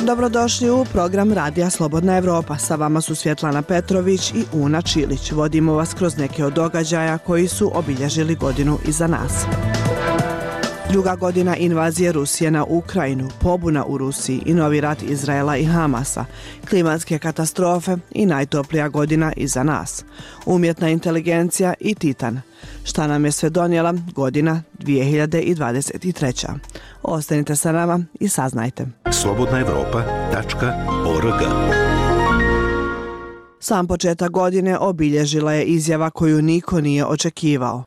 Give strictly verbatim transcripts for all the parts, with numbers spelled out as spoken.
Dobrodošli u program Radija Slobodna Evropa. Sa vama su Svjetlana Petrović i Una Čilić. Vodimo vas kroz neke od događaja koji su obilježili godinu iza nas. Druga godina invazije Rusije na Ukrajinu, pobuna u Rusiji i novi rat Izraela i Hamasa, klimatske katastrofe i najtoplija godina iza nas. Umjetna inteligencija i Titan. Šta nam je sve donijela godina dvije hiljade dvadeset treća. Ostanite sa nama i saznajte. slobodna evropa tačka org. Sam početak godine obilježila je izjava koju niko nije očekivao.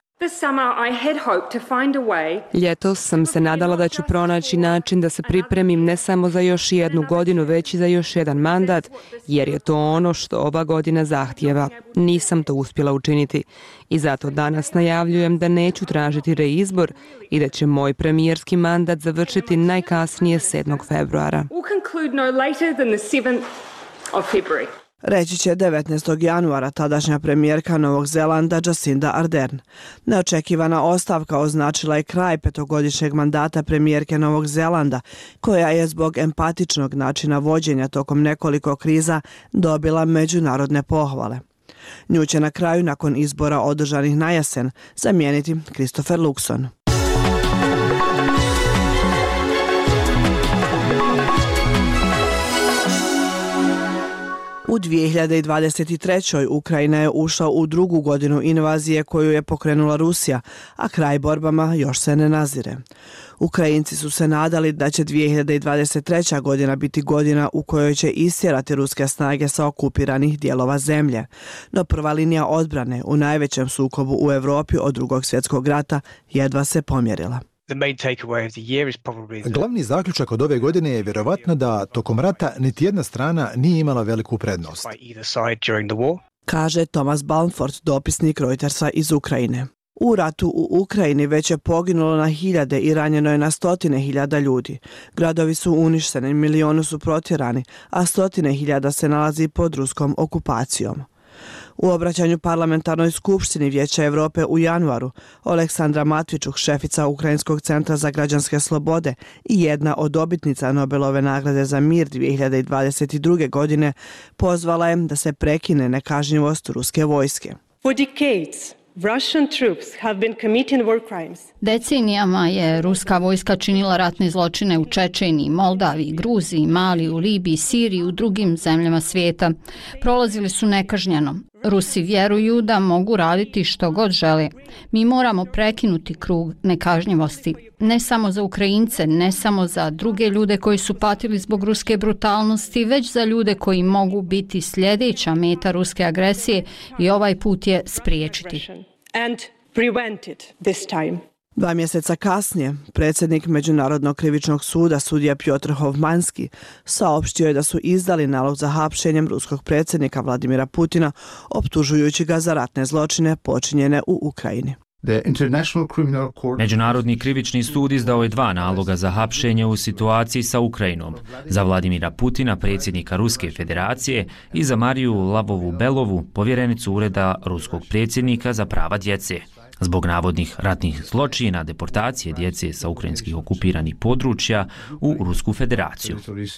Ljetos sam se nadala da ću pronaći način da se pripremim ne samo za još jednu godinu, već i za još jedan mandat, jer je to ono što ova godina zahtijeva. Nisam to uspjela učiniti i zato danas najavljujem da neću tražiti reizbor i da će moj premijerski mandat završiti najkasnije sedmog februara. Reći će devetnaestog januara tadašnja premijerka Novog Zelanda Jacinda Ardern. Neočekivana ostavka označila je kraj petogodišnjeg mandata premijerke Novog Zelanda, koja je zbog empatičnog načina vođenja tokom nekoliko kriza dobila međunarodne pohvale. Nju će na kraju, nakon izbora održanih na jesen, zamijeniti Christopher Luxon. U dvije hiljade dvadeset trećoj. Ukrajina je ušla u drugu godinu invazije koju je pokrenula Rusija, a kraj borbama još se ne nazire. Ukrajinci su se nadali da će dvije hiljade dvadeset treća. godina biti godina u kojoj će istjerati ruske snage sa okupiranih dijelova zemlje. No prva linija odbrane u najvećem sukobu u Europi od drugog svjetskog rata jedva se pomjerila. Glavni zaključak od ove godine je vjerovatno da tokom rata niti jedna strana nije imala veliku prednost, kaže Thomas Balford, dopisnik Reutersa iz Ukrajine. U ratu u Ukrajini već je poginulo na hiljade i ranjeno je na stotine hiljada ljudi. Gradovi su uništeni, milioni su protjerani, a stotine hiljada se nalazi pod ruskom okupacijom. U obraćanju parlamentarnoj skupštini Vijeća Europe u januaru, Oleksandra Matvičuk, šefica Ukrajinskog centra za građanske slobode i jedna od dobitnica Nobelove nagrade za mir dvije hiljade dvadeset druge. godine, pozvala je da se prekine nekažnjivost ruske vojske. For decades, Russian troops have been committing war crimes. Decenijama je ruska vojska činila ratne zločine u Čečeniji, Moldaviji, Gruziji, Maliju, Libiji, Siriji i u drugim zemljama svijeta. Prolazili su nekažnjeno. Rusi vjeruju da mogu raditi što god žele. Mi moramo prekinuti krug nekažnjivosti. Ne samo za Ukrajince, ne samo za druge ljude koji su patili zbog ruske brutalnosti, već za ljude koji mogu biti sljedeća meta ruske agresije i ovaj put je spriječiti. Dva mjeseca kasnije, predsjednik Međunarodnog krivičnog suda, sudija Pjotr Hovmanski, saopštio je da su izdali nalog za hapšenjem ruskog predsjednika Vladimira Putina, optužujući ga za ratne zločine počinjene u Ukrajini. Međunarodni krivični sud izdao je dva naloga za hapšenje u situaciji sa Ukrajinom, za Vladimira Putina, predsjednika Ruske federacije, i za Mariju Lavovu-Belovu, povjerenicu Ureda ruskog predsjednika za prava djece, zbog navodnih ratnih zločina, deportacije djece sa ukrajinskih okupiranih područja u Rusku federaciju.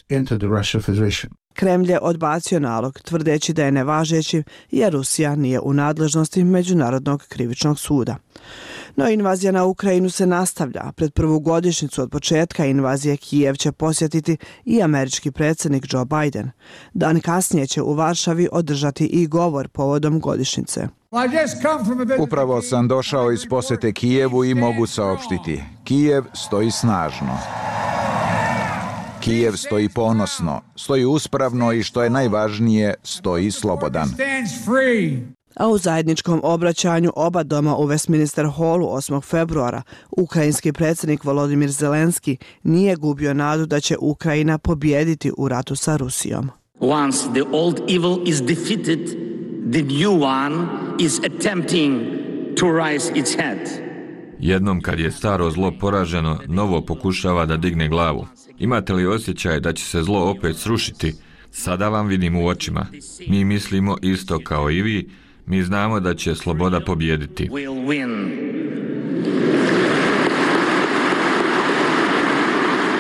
Kremlj je odbacio nalog, tvrdeći da je nevažeći jer Rusija nije u nadležnosti Međunarodnog krivičnog suda. No invazija na Ukrajinu se nastavlja. Pred prvu godišnjicu od početka invazije Kijev će posjetiti i američki predsjednik Joe Biden. Dan kasnije će u Varšavi održati i govor povodom godišnjice. Upravo sam došao iz posjete Kijevu i mogu saopštiti. Kijev stoji snažno. Kijev stoji ponosno, stoji uspravno i što je najvažnije, stoji slobodan. A u zajedničkom obraćanju oba doma u Westminster Hallu osmog februara ukrajinski predsjednik Volodymyr Zelenski nije gubio nadu da će Ukrajina pobijediti u ratu sa Rusijom. Once the old evil is defeated, the new one is attempting to rise its head. Jednom kad je staro zlo poraženo, novo pokušava da digne glavu. Imate li osjećaj da će se zlo opet srušiti? Sada vam vidim u očima. Mi mislimo isto kao i vi. Mi znamo da će sloboda pobijediti.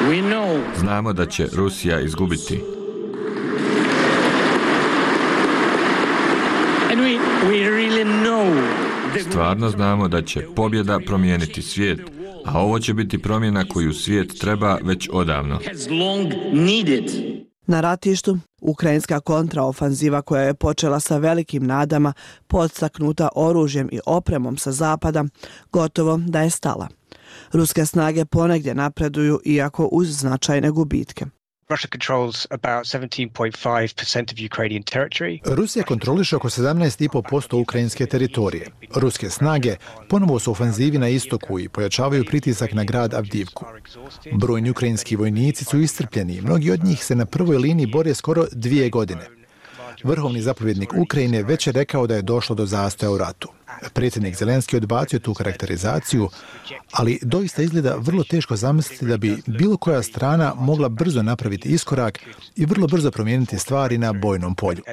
Znamo da će Rusija izgubiti. Stvarno znamo da će pobjeda promijeniti svijet, a ovo će biti promjena koju svijet treba već odavno. Na ratištu, ukrajinska kontraofanziva koja je počela sa velikim nadama, podstaknuta oružjem i opremom sa zapada, gotovo da je stala. Ruske snage ponegdje napreduju, iako uz značajne gubitke. Rusija kontroliše oko sedamnaest zarez pet posto ukrajinske teritorije. Ruske snage ponovo su u ofanzivi na istoku i pojačavaju pritisak na grad Avdivku. Brojni ukrajinski vojnici su iscrpljeni i mnogi od njih se na prvoj liniji bore skoro dvije godine. Vrhovni zapovjednik Ukrajine već je rekao da je došlo do zastoja u ratu. Predsjednik Zelenski odbacio tu karakterizaciju, ali doista izgleda vrlo teško zamisliti da bi bilo koja strana mogla brzo napraviti iskorak i vrlo brzo promijeniti stvari na bojnom polju.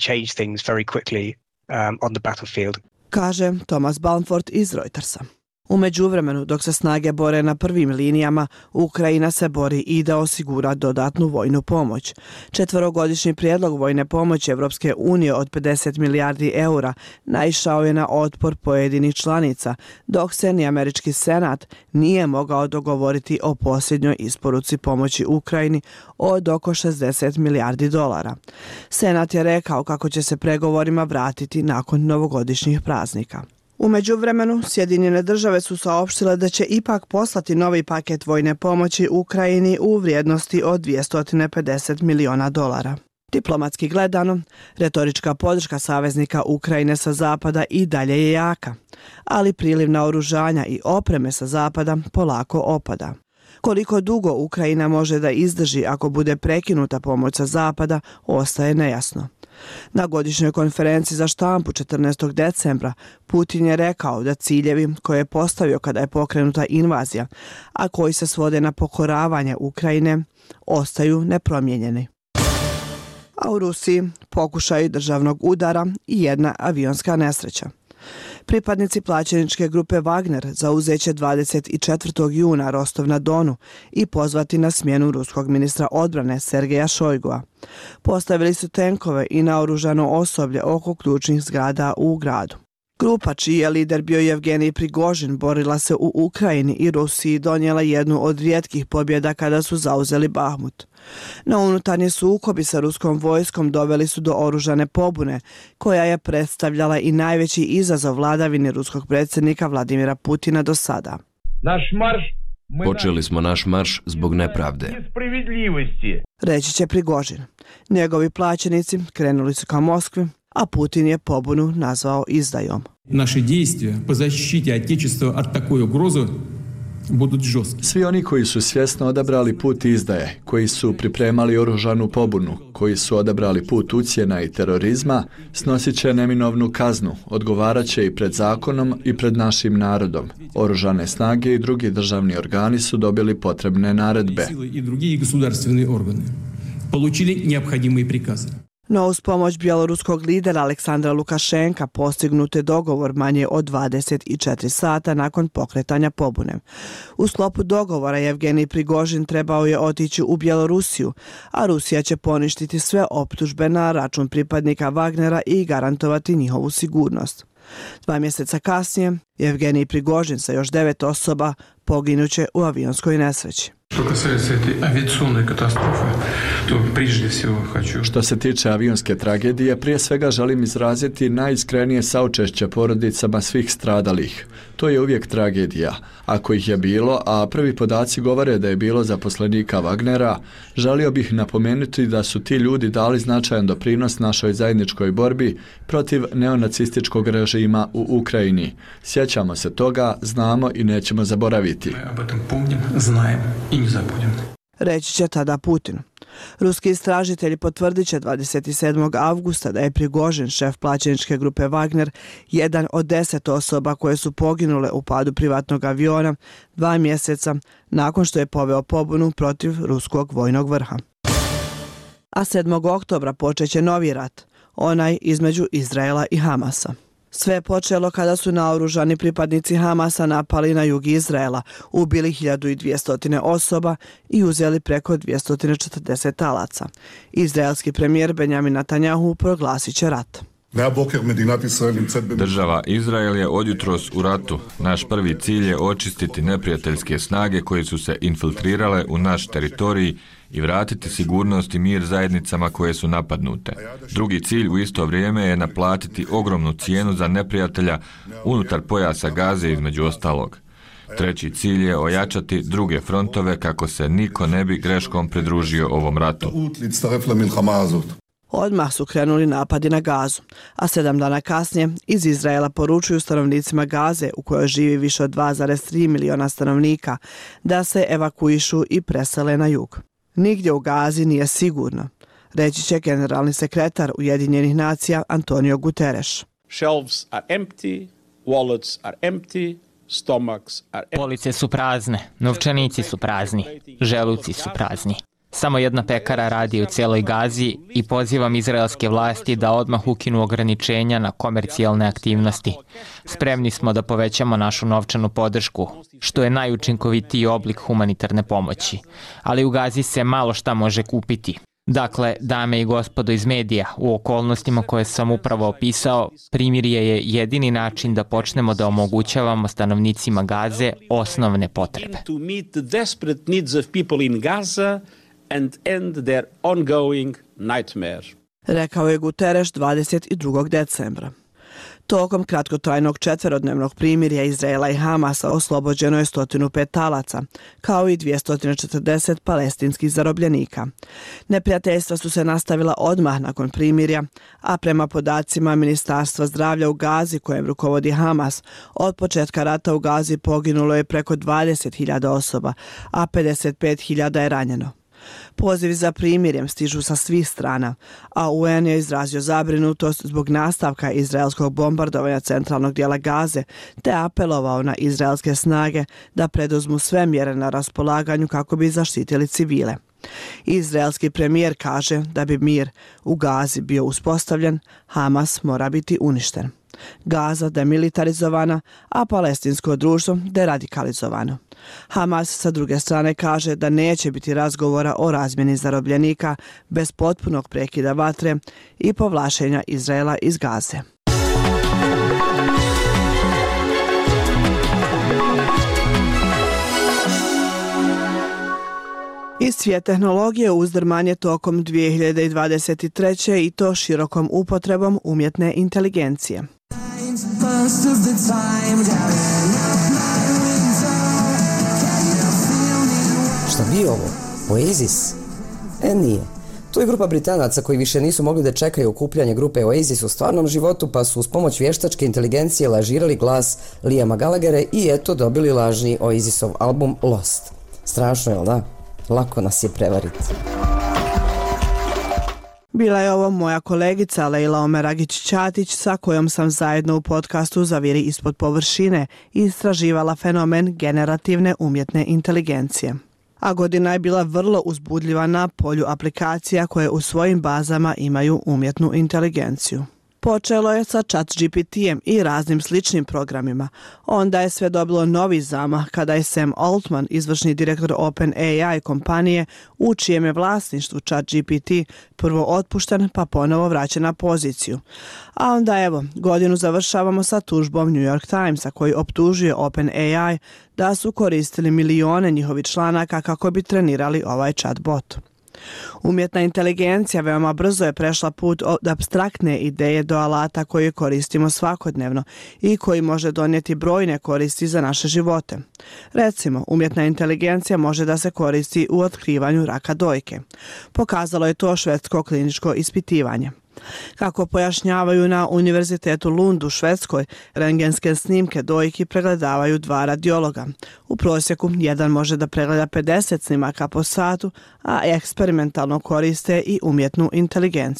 Kaže Thomas Balmford iz Reutersa. U međuvremenu, dok se snage bore na prvim linijama, Ukrajina se bori i da osigura dodatnu vojnu pomoć. Četverogodišnji prijedlog vojne pomoći Evropske unije od pedeset milijardi eura naišao je na otpor pojedinih članica, dok se ni američki senat nije mogao dogovoriti o posljednjoj isporuci pomoći Ukrajini od oko šezdeset milijardi dolara. Senat je rekao kako će se pregovorima vratiti nakon novogodišnjih praznika. U međuvremenu, Sjedinjene države su saopštile da će ipak poslati novi paket vojne pomoći Ukrajini u vrijednosti od dvjesto pedeset miliona dolara. Diplomatski gledano, retorička podrška saveznika Ukrajine sa zapada i dalje je jaka, ali priliv naoružanja i opreme sa zapada polako opada. Koliko dugo Ukrajina može da izdrži ako bude prekinuta pomoć sa zapada, ostaje nejasno. Na godišnjoj konferenciji za štampu četrnaestog decembra Putin je rekao da ciljevi koje je postavio kada je pokrenuta invazija, a koji se svode na pokoravanje Ukrajine, ostaju nepromijenjeni. A u Rusiji pokušaj državnog udara i jedna avionska nesreća. Pripadnici plaćeničke grupe Wagner zauzeće dvadeset četvrtog juna Rostov na Donu i pozvati na smjenu ruskog ministra odbrane Sergeja Šojgua. Postavili su tenkove i naoružano osoblje oko ključnih zgrada u gradu. Grupa, čiji je lider bio Jevgenij Prigožin, borila se u Ukrajini i Rusiji donijela jednu od rijetkih pobjeda kada su zauzeli Bahmut. Na unutarnji sukobi sa ruskom vojskom doveli su do oružane pobune, koja je predstavljala i najveći izazov vladavini ruskog predsjednika Vladimira Putina do sada. Naš marš Počeli smo naš marš zbog nepravde. Reći će Prigožin. Njegovi plaćenici krenuli su ka Moskvi, a Putin je pobunu nazvao izdajom. Naše действия по защите Отечества от такой угрозы будут жесткие. Svi oni koji su svjesno odabrali put izdaje, koji su pripremali oružanu pobunu, koji su odabrali put ucjena i terorizma, snosit će neminovnu kaznu, odgovarat će i pred zakonom i pred našim narodom. Oružane snage i drugi državni organi su dobili potrebne naredbe. I drugi государственные органы получили необходимые приказы. No uz pomoć bjeloruskog lidera Aleksandra Lukašenka postignut je dogovor manje od dvadeset četiri sata nakon pokretanja pobune. U sklopu dogovora Jevgenij Prigožin trebao je otići u Bjelorusiju, a Rusija će poništiti sve optužbe na račun pripadnika Wagnera i garantovati njihovu sigurnost. Dva mjeseca kasnije, Jevgenij Prigožin sa još devet osoba poginuće u avionskoj nesreći. Što se tiče avionske tragedije, prije svega želim izraziti najiskrenije saučešće porodicama svih stradalih. To je uvijek tragedija. Ako ih je bilo, a prvi podaci govore da je bilo zaposlenika Wagnera, želio bih napomenuti da su ti ljudi dali značajan doprinos našoj zajedničkoj borbi protiv neonacističkog režima u Ukrajini. Sjećamo se toga, znamo i nećemo zaboraviti. Reći će tada Putin. Ruski istražitelji potvrdit će dvadeset sedmog avgusta da je Prigožin, šef plaćeničke grupe Wagner, jedan od deset osoba koje su poginule u padu privatnog aviona dva mjeseca nakon što je poveo pobunu protiv ruskog vojnog vrha. A sedmog oktobra počeće novi rat, onaj između Izraela i Hamasa. Sve je počelo kada su naoružani pripadnici Hamasa napali na jug Izraela, ubili hiljadu dvjesto osoba i uzeli preko dvjesto četrdeset talaca. Izraelski premijer Benjamin Netanjahu proglasit će rat. Država Izrael je odjutros u ratu. Naš prvi cilj je očistiti neprijateljske snage koje su se infiltrirale u naš teritorij i vratiti sigurnost i mir zajednicama koje su napadnute. Drugi cilj u isto vrijeme je naplatiti ogromnu cijenu za neprijatelja unutar pojasa Gaze između ostalog. Treći cilj je ojačati druge frontove kako se niko ne bi greškom pridružio ovom ratu. Odmah su krenuli napadi na Gazu, a sedam dana kasnije iz Izraela poručuju stanovnicima Gaze, u kojoj živi više od dva zarez tri miliona stanovnika, da se evakuišu i presele na jug. Nigdje u Gazi nije sigurno, reći će generalni sekretar Ujedinjenih nacija Antonio Guterres. Shelves are empty, wallets are empty, stomachs are empty. Police su prazne, novčanici su prazni, želuci su prazni. Samo jedna pekara radi u cijeloj Gazi i pozivam izraelske vlasti da odmah ukinu ograničenja na komercijalne aktivnosti. Spremni smo da povećamo našu novčanu podršku, što je najučinkovitiji oblik humanitarne pomoći. Ali u Gazi se malo šta može kupiti. Dakle, dame i gospodo iz medija, u okolnostima koje sam upravo opisao, primirje je jedini način da počnemo da omogućavamo stanovnicima Gaze osnovne potrebe. And end their ongoing nightmare. Rekao je Guterres dvadeset drugog decembra. Tokom kratkotrajnog četverodnevnog primirja Izraela i Hamasa oslobođeno je sto pet talaca, kao i dvjesto četrdeset palestinskih zarobljenika. Neprijateljstva su se nastavila odmah nakon primirja, a prema podacima Ministarstva zdravlja u Gazi, kojem rukovodi Hamas, od početka rata u Gazi poginulo je preko dvadeset hiljada osoba, a pedeset pet hiljada je ranjeno. Pozivi za primirjem stižu sa svih strana, a U N je izrazio zabrinutost zbog nastavka izraelskog bombardovanja centralnog dijela Gaze, te apelovao na izraelske snage da preduzmu sve mjere na raspolaganju kako bi zaštitili civile. Izraelski premijer kaže da bi mir u Gazi bio uspostavljen, Hamas mora biti uništen. Gaza demilitarizovana, a palestinsko društvo deradikalizovano. Hamas sa druge strane kaže da neće biti razgovora o razmjeni zarobljenika bez potpunog prekida vatre i povlačenja Izraela iz Gaze. Iz svijet tehnologije uzdrman je tokom dvije hiljade dvadeset treće i to širokom upotrebom umjetne inteligencije. Šta bi ovo? Oasis? E, nije. To je grupa Britanaca koji više nisu mogli da čekaju okupljanje grupe Oasis u stvarnom životu, pa su uz pomoć vještačke inteligencije lažirali glas Liama Gallaghera i eto dobili lažni Oasisov album Lost. Strašno, jel da? Lako nas je prevariti. Bila je ovo moja kolegica Lejla Omeragić-Ćatić sa kojom sam zajedno u podcastu Zaviri ispod površine istraživala fenomen generativne umjetne inteligencije. A godina je bila vrlo uzbudljiva na polju aplikacija koje u svojim bazama imaju umjetnu inteligenciju. Počelo je sa ChatGPT-em i raznim sličnim programima. Onda je sve dobilo novi zamah kada je Sam Altman, izvršni direktor OpenAI kompanije, u čijem je vlasništvu ChatGPT prvo otpušten pa ponovo vraćen na poziciju. A onda evo, godinu završavamo sa tužbom New York Timesa koji optužuje OpenAI da su koristili milione njihovih članaka kako bi trenirali ovaj chatbot. Umjetna inteligencija veoma brzo je prešla put od apstraktne ideje do alata koje koristimo svakodnevno i koji može donijeti brojne koristi za naše živote. Recimo, umjetna inteligencija može da se koristi u otkrivanju raka dojke. Pokazalo je to švedsko kliničko ispitivanje. Kako pojašnjavaju na Univerzitetu Lund u Švedskoj, rentgenske snimke dojki pregledavaju dva radiologa. U prosjeku jedan može da pregleda pedeset snimaka po satu, a eksperimentalno koriste i umjetnu inteligenciju.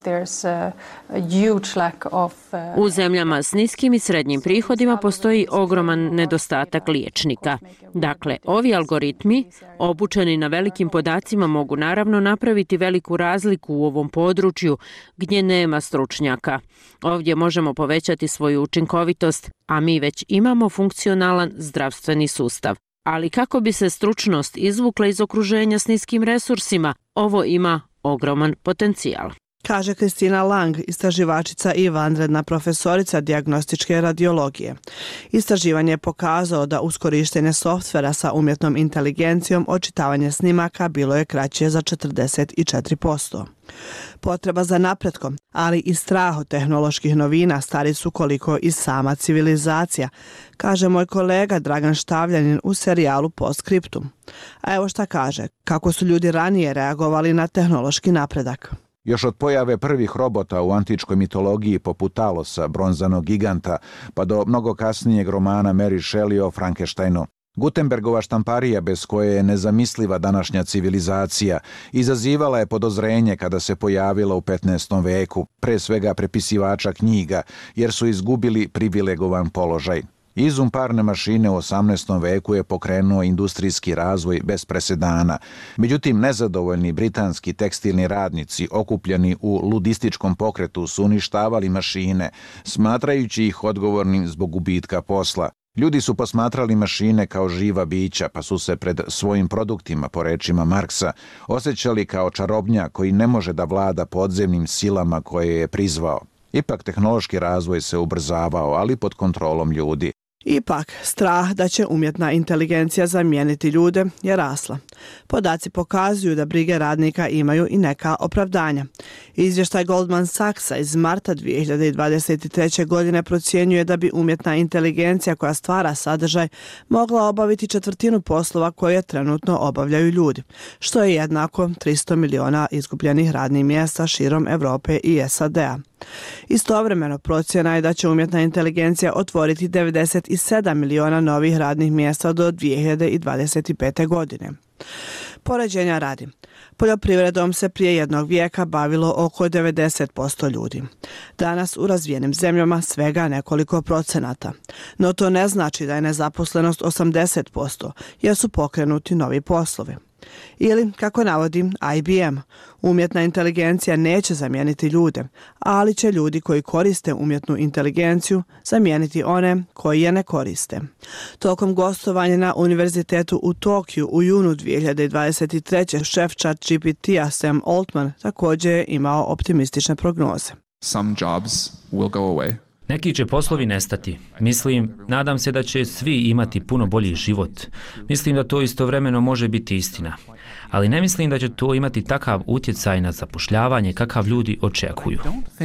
U zemljama s niskim i srednjim prihodima postoji ogroman nedostatak liječnika. Dakle, ovi algoritmi, obučeni na velikim podacima, mogu naravno napraviti veliku razliku u ovom području gdje nema stručnjaka. Ovdje možemo povećati svoju učinkovitost, a mi već imamo funkcionalan zdravstveni sustav. Ali kako bi se stručnost izvukla iz okruženja s niskim resursima, ovo ima ogroman potencijal. Kaže Kristina Lang, istraživačica i vanredna profesorica dijagnostičke radiologije. Istraživanje je pokazalo da uz korištenje softvera sa umjetnom inteligencijom očitavanje snimaka bilo je kraće za četrdeset četiri posto. Potreba za napretkom, ali i strah od tehnoloških novina stari su koliko i sama civilizacija, kaže moj kolega Dragan Štavljanin u serijalu Postscriptum. A evo šta kaže, kako su ljudi ranije reagovali na tehnološki napredak. Još od pojave prvih robota u antičkoj mitologiji poput Talosa, bronzanog giganta, pa do mnogo kasnijeg romana Mary Shelley o Frankensteinu. Gutenbergova štamparija, bez koje je nezamisliva današnja civilizacija, izazivala je podozrenje kada se pojavila u petnaestom veku, pre svega prepisivača knjiga, jer su izgubili privilegovan položaj. Izum parne mašine u osamnaestom veku je pokrenuo industrijski razvoj bez presedana. Međutim, nezadovoljni britanski tekstilni radnici okupljeni u ludističkom pokretu su uništavali mašine, smatrajući ih odgovornim zbog gubitka posla. Ljudi su posmatrali mašine kao živa bića, pa su se pred svojim produktima, po rečima Marksa, osjećali kao čarobnjak koji ne može da vlada podzemnim silama koje je prizvao. Ipak tehnološki razvoj se ubrzavao, ali pod kontrolom ljudi. Ipak, strah da će umjetna inteligencija zamijeniti ljude je rasla. Podaci pokazuju da brige radnika imaju i neka opravdanja. Izvještaj Goldman Sachsa iz marta dvije hiljade dvadeset treće. godine procjenjuje da bi umjetna inteligencija koja stvara sadržaj mogla obaviti četvrtinu poslova koje trenutno obavljaju ljudi, što je jednako tristo miliona izgubljenih radnih mjesta širom Europe i S A D-a. Istovremeno procjena je da će umjetna inteligencija otvoriti devedeset sedam miliona novih radnih mjesta do dvije hiljade dvadeset pete. godine. Poređenja radi. Poljoprivredom se prije jednog vijeka bavilo oko devedeset posto ljudi. Danas u razvijenim zemljama svega nekoliko procenata. No to ne znači da je nezaposlenost osamdeset posto, jer su pokrenuti novi poslovi. Ili, kako navodi I B M, umjetna inteligencija neće zamijeniti ljude, ali će ljudi koji koriste umjetnu inteligenciju zamijeniti one koji je ne koriste. Tokom gostovanja na univerzitetu u Tokiju u junu dvije hiljade dvadeset treće. šef ChatGPT-a Sam Altman također je imao optimistične prognoze. Some jobs will go away. Neki će poslovi nestati. Mislim, nadam se da će svi imati puno bolji život. Mislim da to istovremeno može biti istina. Ali ne mislim da će to imati takav utjecaj na zapošljavanje kakav ljudi očekuju.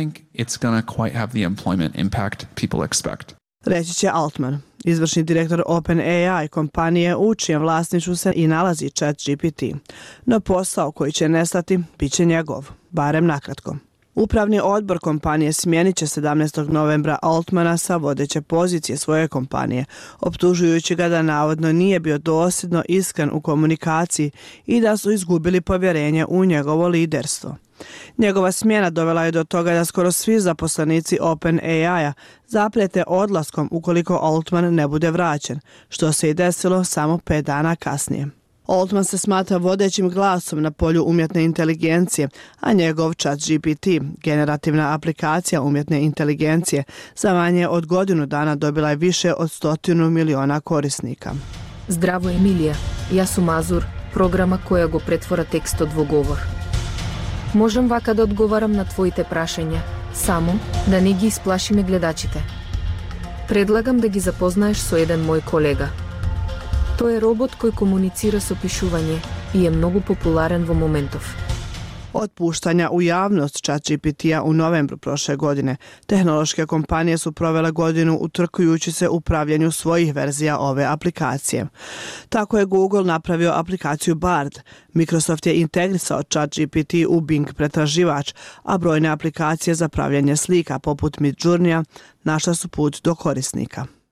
Reći će Altman, izvršni direktor OpenAI kompanije u čijem vlasništvu se i nalazi ChatGPT. No posao koji će nestati bit će njegov, barem nakratko. Upravni odbor kompanije smijenit će sedamnaestog novembra Altmana sa vodeće pozicije svoje kompanije, optužujući ga da navodno nije bio dosljedno iskren u komunikaciji i da su izgubili povjerenje u njegovo liderstvo. Njegova smjena dovela je do toga da skoro svi zaposlenici OpenAI-a zaprijete odlaskom ukoliko Altman ne bude vraćen, što se i desilo samo pet dana kasnije. Altman se smatra vodećim glasom na polju umjetne inteligencije, a njegov ChatGPT, generativna aplikacija umjetne inteligencije, za manje od godinu dana dobila je više od stotinu miliona korisnika. Zdravo Emilija, ja su Mazur, programa koja go pretvora tekst od vogovor. Možem vaka da odgovaram na tvojite prašenja, samo da ne gi isplašime gledačite. Predlagam da gi zapoznaješ so jedan moj kolega. To je robot koji komunicira s opišuvanje i je mnogo popularen vo momentov. Od puštanja u javnost ChatGPT-a u novembru prošle godine, tehnološke kompanije su provele godinu utrkujući se u pravljenju svojih verzija ove aplikacije. Tako je Google napravio aplikaciju Bard, Microsoft je integrisao ChatGPT u Bing pretraživač, a brojne aplikacije za pravljanje slika poput Midjourneya našla su put do korisnika.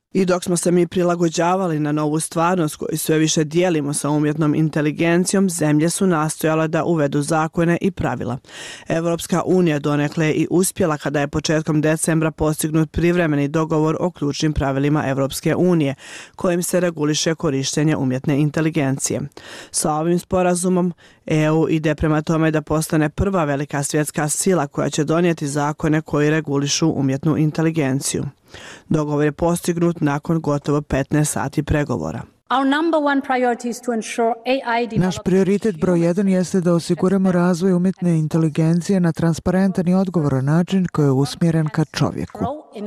I dok smo se mi prilagođavali na novu stvarnost koju sve više dijelimo sa umjetnom inteligencijom, zemlje su nastojale da uvedu zakone i pravila. Evropska unija donekle je i uspjela kada je početkom decembra postignut privremeni dogovor o ključnim pravilima Evropske unije, kojim se reguliše korištenje umjetne inteligencije. Sa ovim sporazumom E U ide prema tome da postane prva velika svjetska sila koja će donijeti zakone koji regulišu umjetnu inteligenciju. Dogovor je postignut nakon gotovo petnaest sati pregovora. Naš prioritet broj jedan jeste da osiguramo razvoj umjetne inteligencije na transparentan i odgovoran način koji je usmjeren ka čovjeku.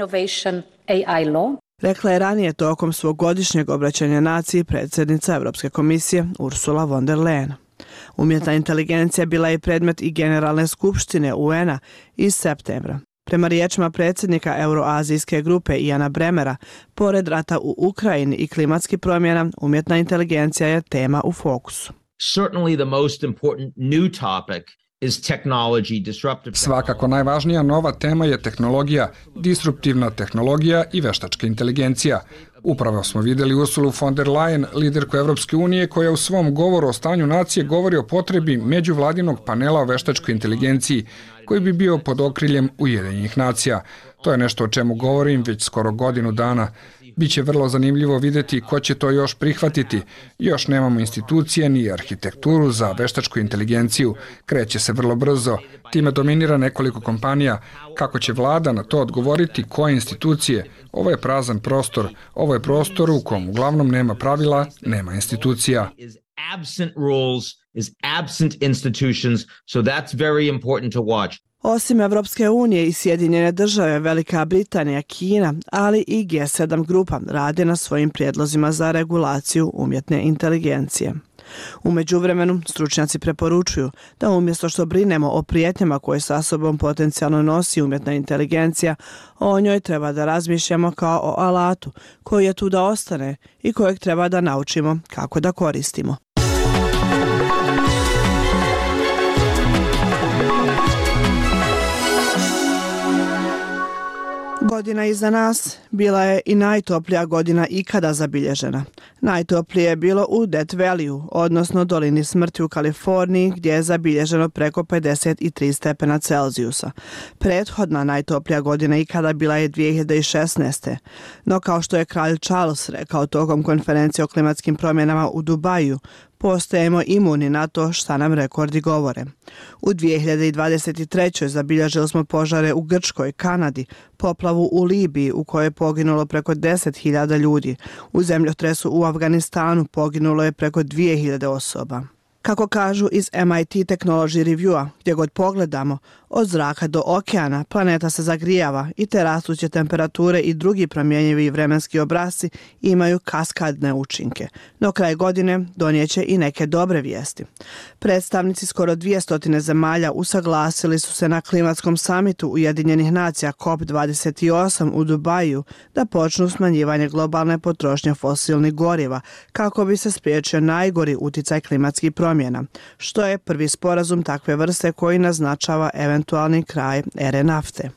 Rekla je ranije tokom svog godišnjeg obraćanja naciji predsjednica Europske komisije Ursula von der Leyen. Umjetna inteligencija bila je predmet i Generalne skupštine U N-a iz septembra. Prema riječima predsjednika Euroazijske grupe Iana Bremera, pored rata u Ukrajini i klimatskih promjena, umjetna inteligencija je tema u fokusu. Certainly the most important new topic is technology, disruptive. Svakako najvažnija nova tema je tehnologija, disruptivna tehnologija i veštačka inteligencija. Upravo smo vidjeli Ursulu von der Leyen, liderku Evropske unije, koja u svom govoru o stanju nacije govori o potrebi međuvladinog panela o veštačkoj inteligenciji, koji bi bio pod okriljem Ujedinjenih nacija. To je nešto o čemu govorim već skoro godinu dana. Biće vrlo zanimljivo vidjeti ko će to još prihvatiti. Još nemamo institucije ni arhitekturu za veštačku inteligenciju. Kreće se vrlo brzo. Time dominira nekoliko kompanija. Kako će vlada na to odgovoriti, koje institucije? Ovo je prazan prostor. Ovo je prostor u kom uglavnom nema pravila, nema institucija. Absent rules, is absent institutions, so that's very important to watch. Osim Evropske unije i Sjedinjene države, Velika Britanija, Kina, ali i G sedam grupa rade na svojim prijedlozima za regulaciju umjetne inteligencije. U međuvremenu, stručnjaci preporučuju da umjesto što brinemo o prijetnjama koje sa sobom potencijalno nosi umjetna inteligencija, o njoj treba da razmišljamo kao o alatu koji je tu da ostane i kojeg treba da naučimo kako da koristimo. Godina iza nas bila je i najtoplija godina ikada zabilježena. Najtoplije je bilo u Death Valley, odnosno dolini smrti u Kaliforniji, gdje je zabilježeno preko pedeset tri stepena Celzijusa. Prethodna najtoplija godina ikada bila je dvije hiljade šesnaeste. No kao što je kralj Charles rekao tokom konferencije o klimatskim promjenama u Dubaju, postajemo imuni na to šta nam rekordi govore. U dvije hiljade dvadeset trećoj zabilježili smo požare u Grčkoj, Kanadi, poplavu u Libiji u kojoj je poginulo preko deset hiljada ljudi. U zemljotresu u Afganistanu poginulo je preko dvije hiljade osoba. Kako kažu iz M I T Technology Reviewa, gdje god pogledamo, od zraka do okeana planeta se zagrijava i te rastuće temperature i drugi promjenjivi vremenski obrasci imaju kaskadne učinke. No kraj godine donijeće i neke dobre vijesti. Predstavnici skoro dvjesto zemalja usaglasili su se na klimatskom samitu Ujedinjenih nacija C O P dvadeset osam u Dubaju da počnu smanjivanje globalne potrošnje fosilnih goriva kako bi se spriječio najgori uticaj klimatskih promjena, što je prvi sporazum takve vrste koji naznačava eventualni kraj ere nafte.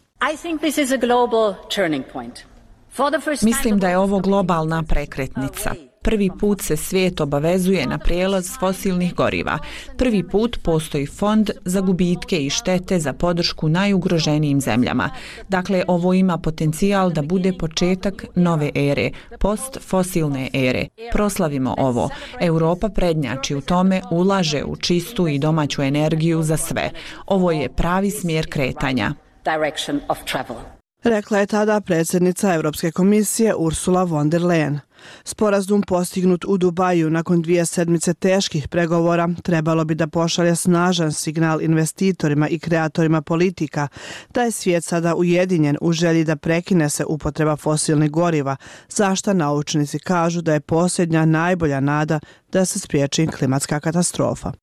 Mislim da je ovo globalna prekretnica. Prvi put se svijet obavezuje na prijelaz fosilnih goriva. Prvi put postoji fond za gubitke i štete za podršku najugroženijim zemljama. Dakle, ovo ima potencijal da bude početak nove ere, postfosilne ere. Proslavimo ovo. Europa prednjači u tome, ulaže u čistu i domaću energiju za sve. Ovo je pravi smjer kretanja. Rekla je tada predsjednica Europske komisije Ursula von der Leyen. Sporazum postignut u Dubaju nakon dvije sedmice teških pregovora trebalo bi da pošalje snažan signal investitorima i kreatorima politika da je svijet sada ujedinjen u želji da prekine se upotreba fosilnih goriva, za šta naučnici kažu da je posljednja najbolja nada da se spriječi klimatska katastrofa.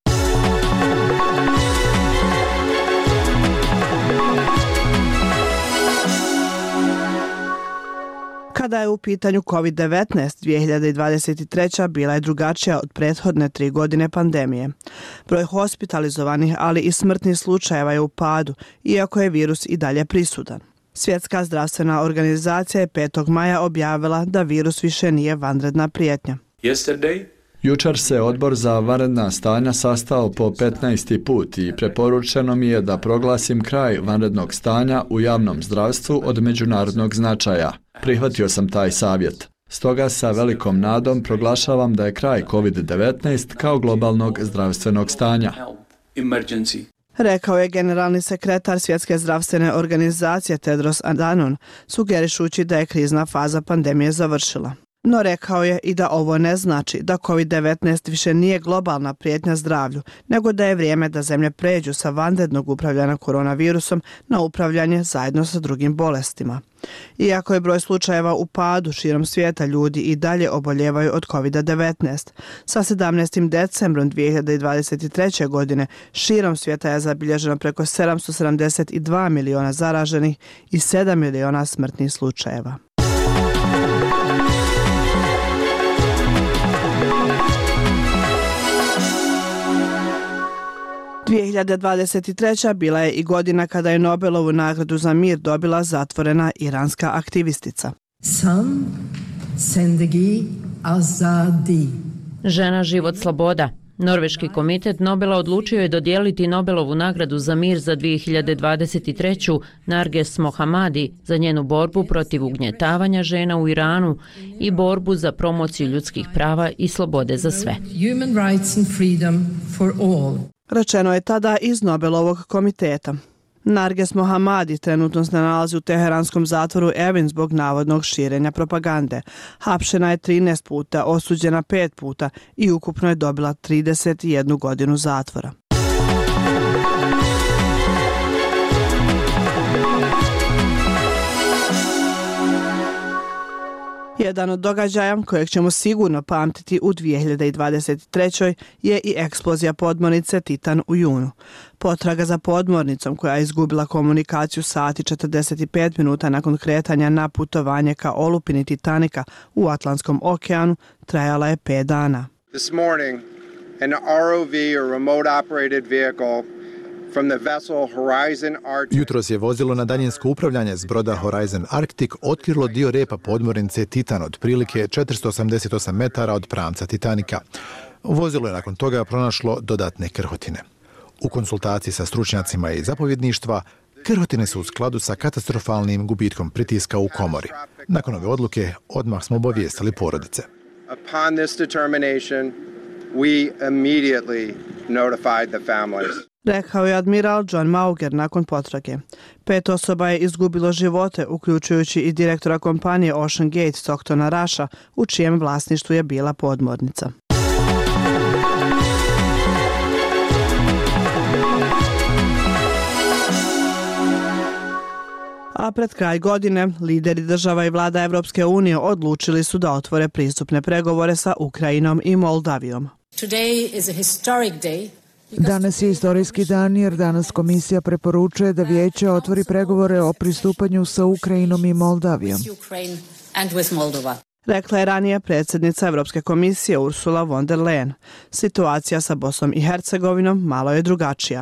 Kada je u pitanju kovid devetnaest, dvije hiljade dvadeset treća bila je drugačija od prethodne tri godine pandemije. Broj hospitalizovanih, ali i smrtnih slučajeva je u padu, iako je virus i dalje prisutan. Svjetska zdravstvena organizacija je petog maja objavila da virus više nije vanredna prijetnja. Yesterday Jučer se odbor za vanredna stanja sastao po petnaesti put i preporučeno mi je da proglasim kraj vanrednog stanja u javnom zdravstvu od međunarodnog značaja. Prihvatio sam taj savjet. Stoga sa velikom nadom proglašavam da je kraj kovid devetnaest kao globalnog zdravstvenog stanja. Rekao je generalni sekretar Svjetske zdravstvene organizacije Tedros Adhanom, sugerišući da je krizna faza pandemije završila. No rekao je i da ovo ne znači da kovid devetnaest više nije globalna prijetnja zdravlju, nego da je vrijeme da zemlje pređu sa vanrednog upravljanja koronavirusom na upravljanje zajedno sa drugim bolestima. Iako je broj slučajeva u padu širom svijeta, ljudi i dalje oboljevaju od kovid devetnaest. Sa sedamnaestim decembrom dvije hiljade dvadeset treće. godine širom svijeta je zabilježeno preko sedamsto sedamdeset dva miliona zaraženih i sedam miliona smrtnih slučajeva. dvije hiljade dvadeset treća. bila je i godina kada je Nobelovu nagradu za mir dobila zatvorena iranska aktivistica. San Sendegi Azadi. Žena, život, sloboda. Norveški komitet Nobela odlučio je dodijeliti Nobelovu nagradu za mir za dvije hiljade dvadeset treću. Narges Mohammadi za njenu borbu protiv ugnjetavanja žena u Iranu i borbu za promociju ljudskih prava i slobode za sve. Human rights and freedom for all. Rečeno je tada iz Nobelovog komiteta. Narges Mohammadi trenutno se nalazi u teheranskom zatvoru Evin zbog navodnog širenja propagande. Hapšena je trinaest puta, osuđena pet puta i ukupno je dobila trideset jednu godinu zatvora. Jedan od događaja kojeg ćemo sigurno pamtiti u dvije hiljade dvadeset trećoj. je i eksplozija podmornice Titan u junu. Potraga za podmornicom koja je izgubila komunikaciju sat i četrdeset pet minuta nakon kretanja na putovanje ka olupini Titanika u Atlantskom okeanu trajala je pet dana. This morning, an R O V or remote operated vehicle from the vessel Horizon Arctic. Jutros je vozilo na daljinsko upravljanje s broda Horizon Arctic otkrilo dio repa podmornice Titan od prilike četiristo osamdeset osam metara od pramca Titanika. Vozilo je nakon toga pronašlo dodatne krhotine. U konsultaciji sa stručnjacima i zapovjedništva, krhotine su u skladu sa katastrofalnim gubitkom pritiska u komori. Nakon ove odluke, odmah smo obavijestili porodice. Upon this determination, we immediately notified the families. Rekao je admiral John Mauger nakon potrage. Pet osoba je izgubilo živote, uključujući i direktora kompanije Ocean Gate Stocktona Rusha, u čijem vlasništvu je bila podmornica. A pred kraj godine, lideri država i vlada Evropske unije odlučili su da otvore pristupne pregovore sa Ukrajinom i Moldavijom. Today is a historic day. Danas je istorijski dan jer danas komisija preporučuje da vijeće otvori pregovore o pristupanju sa Ukrajinom i Moldavijom. Rekla je ranije predsjednica Evropske komisije Ursula von der Leyen. Situacija sa Bosnom i Hercegovinom malo je drugačija.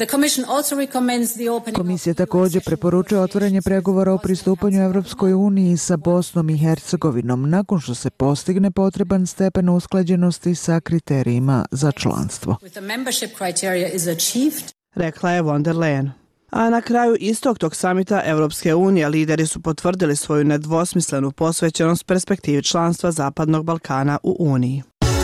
Komisija također preporučuje otvaranje pregovora o pristupanju Evropskoj uniji sa Bosnom i Hercegovinom nakon što se postigne potreban stepen usklađenosti sa kriterijima za članstvo. Rekla je von der Leyen. A na kraju istog tog samita Evropske unije lideri su potvrdili svoju nedvosmislenu posvećenost perspektivi članstva Zapadnog Balkana u Uniji.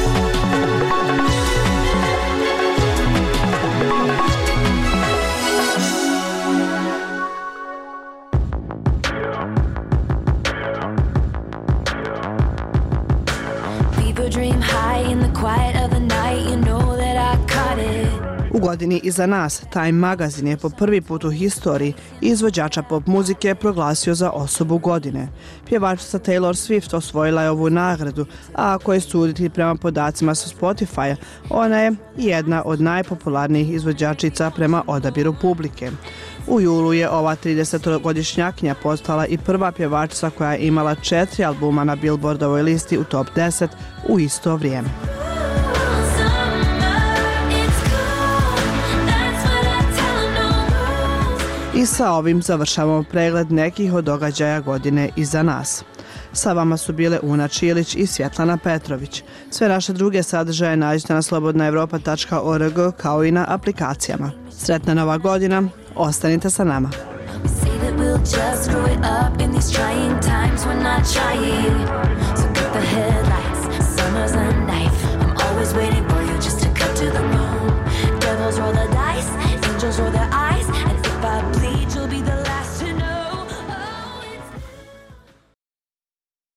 U godini iza nas, Time magazin je po prvi put u historiji izvođača pop muzike proglasio za osobu godine. Pjevačica Taylor Swift osvojila je ovu nagradu, a ako je suditi prema podacima sa Spotify, ona je jedna od najpopularnijih izvođačica prema odabiru publike. U julu je ova tridesetogodišnjakinja postala i prva pjevačica koja je imala četiri albuma na Billboardovoj listi u top deset u isto vrijeme. I sa ovim završavamo pregled nekih od događaja godine iza nas. Sa vama su bile Una Čilić i Svjetlana Petrović. Sve naše druge sadržaje nađete na slobodna evropa tačka org kao i na aplikacijama. Sretna nova godina, ostanite sa nama. We'll just screw it up in these trying times, we're not trying.